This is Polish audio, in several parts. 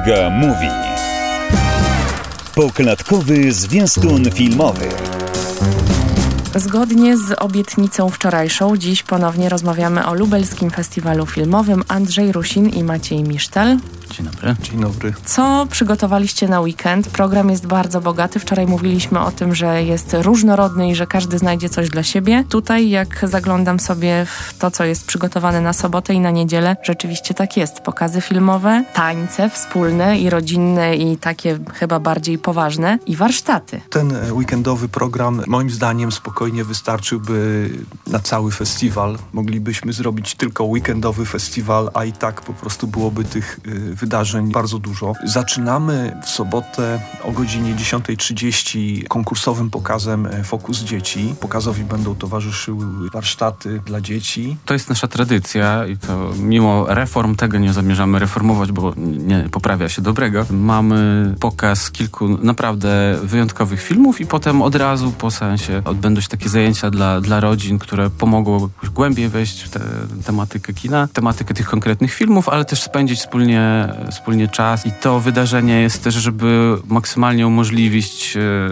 Mega Movie. Poklatkowy zwiastun filmowy. Zgodnie z obietnicą wczorajszą, dziś ponownie rozmawiamy o lubelskim festiwalu filmowym. Andrzej Rusin i Maciej Misztal. Dzień dobry. Dzień dobry. Co przygotowaliście na weekend? Program jest bardzo bogaty. Wczoraj mówiliśmy o tym, że jest różnorodny i że każdy znajdzie coś dla siebie. Tutaj, jak zaglądam sobie w to, co jest przygotowane na sobotę i na niedzielę, rzeczywiście tak jest. Pokazy filmowe, tańce wspólne i rodzinne i takie chyba bardziej poważne i warsztaty. Ten weekendowy program moim zdaniem spokojnie wystarczyłby na cały festiwal. Moglibyśmy zrobić tylko weekendowy festiwal, a i tak po prostu byłoby tych wydarzeń bardzo dużo. Zaczynamy w sobotę o godzinie 10:30 konkursowym pokazem Fokus Dzieci. Pokazowi będą towarzyszyły warsztaty dla dzieci. To jest nasza tradycja i to mimo reform tego nie zamierzamy reformować, bo nie poprawia się dobrego. Mamy pokaz kilku naprawdę wyjątkowych filmów i potem od razu po seansie odbędą się takie zajęcia dla rodzin, które pomogą głębiej wejść w tę tematykę kina, tematykę tych konkretnych filmów, ale też spędzić wspólnie czas. I to wydarzenie jest też, żeby maksymalnie umożliwić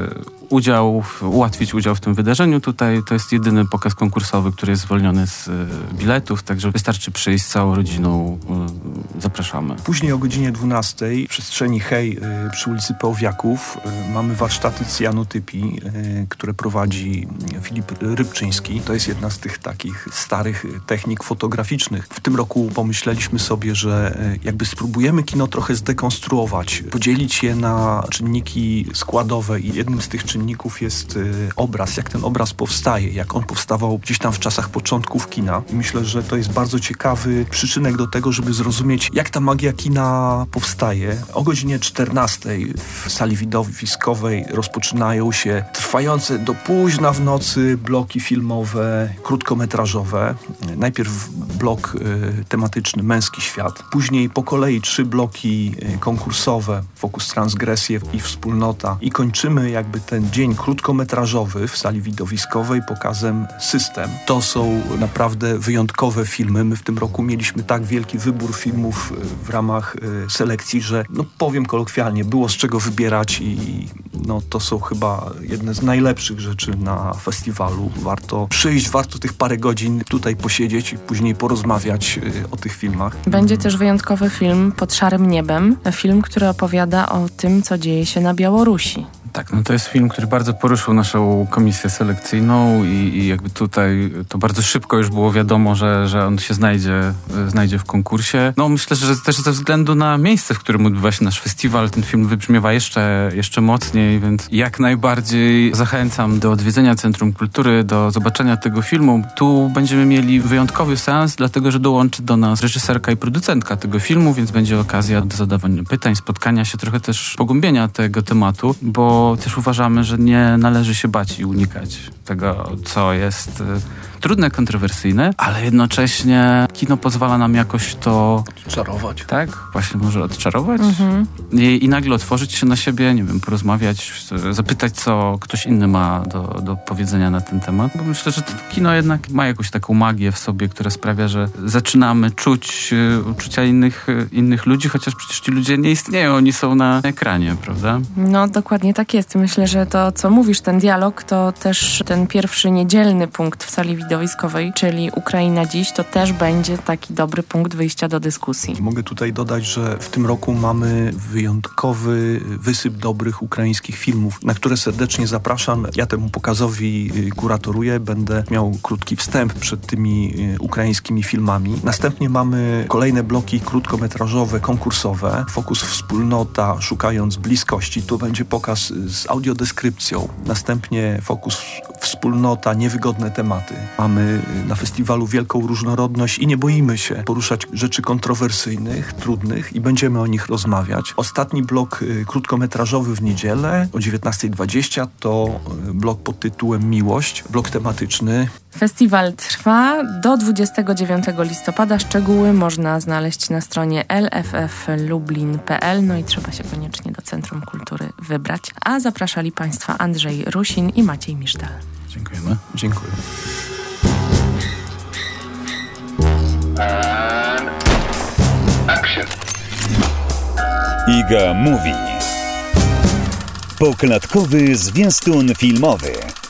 ułatwić udział w tym wydarzeniu. Tutaj to jest jedyny pokaz konkursowy, który jest zwolniony z biletów, także wystarczy przyjść z całą rodziną. Zapraszamy. Później o godzinie 12:00 w przestrzeni Hej przy ulicy Pełwiaków mamy warsztaty cyjanotypii, które prowadzi Filip Rybczyński. To jest jedna z tych takich starych technik fotograficznych. W tym roku pomyśleliśmy sobie, że jakby spróbujemy kino trochę zdekonstruować, podzielić je na czynniki składowe i jednym z tych czynników jest obraz, jak ten obraz powstaje, jak on powstawał gdzieś tam w czasach początków kina. I myślę, że to jest bardzo ciekawy przyczynek do tego, żeby zrozumieć, jak ta magia kina powstaje. O godzinie 14:00 w sali widowiskowej rozpoczynają się trwające do późna w nocy bloki filmowe, krótkometrażowe. Najpierw blok tematyczny Męski Świat, później po kolei 3 bloki konkursowe, Fokus Transgresje i Wspólnota. I kończymy jakby ten dzień krótkometrażowy w sali widowiskowej pokazem System. To są naprawdę wyjątkowe filmy. My w tym roku mieliśmy tak wielki wybór filmów w ramach selekcji, że powiem kolokwialnie, było z czego wybierać i to są chyba jedne z najlepszych rzeczy na festiwalu. Warto przyjść, warto tych parę godzin tutaj posiedzieć i później porozmawiać o tych filmach. Będzie też wyjątkowy film Pod szarym niebem. Film, który opowiada o tym, co dzieje się na Białorusi. Tak, to jest film, który bardzo poruszył naszą komisję selekcyjną i jakby tutaj to bardzo szybko już było wiadomo, że on się znajdzie w konkursie. Myślę, że też ze względu na miejsce, w którym odbywa się nasz festiwal, ten film wybrzmiewa jeszcze mocniej, więc jak najbardziej zachęcam do odwiedzenia Centrum Kultury, do zobaczenia tego filmu. Tu będziemy mieli wyjątkowy seans, dlatego że dołączy do nas reżyserka i producentka tego filmu, więc będzie okazja do zadawania pytań, spotkania się, trochę też pogłębienia tego tematu, bo też uważamy, że nie należy się bać i unikać tego, co jest trudne, kontrowersyjne, ale jednocześnie kino pozwala nam jakoś to czarować. Tak? Właśnie może odczarować i nagle otworzyć się na siebie, nie wiem, porozmawiać, zapytać, co ktoś inny ma do powiedzenia na ten temat. Bo myślę, że to kino jednak ma jakąś taką magię w sobie, która sprawia, że zaczynamy czuć uczucia innych ludzi, chociaż przecież ci ludzie nie istnieją, oni są na ekranie, prawda? Dokładnie tak jest. Myślę, że to, co mówisz, ten dialog, to też ten pierwszy niedzielny punkt w sali widowiskowej, czyli Ukraina dziś, to też będzie taki dobry punkt wyjścia do dyskusji. Mogę tutaj dodać, że w tym roku mamy wyjątkowy wysyp dobrych ukraińskich filmów, na które serdecznie zapraszam. Ja temu pokazowi kuratoruję, będę miał krótki wstęp przed tymi ukraińskimi filmami. Następnie mamy kolejne bloki krótkometrażowe, konkursowe. Fokus Wspólnota, Szukając bliskości. Tu będzie pokaz z audiodeskrypcją. Następnie Fokus Wspólnota, Niewygodne tematy. Mamy na festiwalu wielką różnorodność i nie boimy się poruszać rzeczy kontrowersyjnych, trudnych i będziemy o nich rozmawiać. Ostatni blok krótkometrażowy w niedzielę o 19:20 to blok pod tytułem Miłość, blok tematyczny. Festiwal trwa do 29 listopada. Szczegóły można znaleźć na stronie lfflublin.pl. I trzeba się koniecznie do Centrum Kultury wybrać. A zapraszali Państwa Andrzej Rusin i Maciej Misztal. Dziękujemy. Dziękuję. And action. Iga Mówi. Poklatkowy zwiastun filmowy.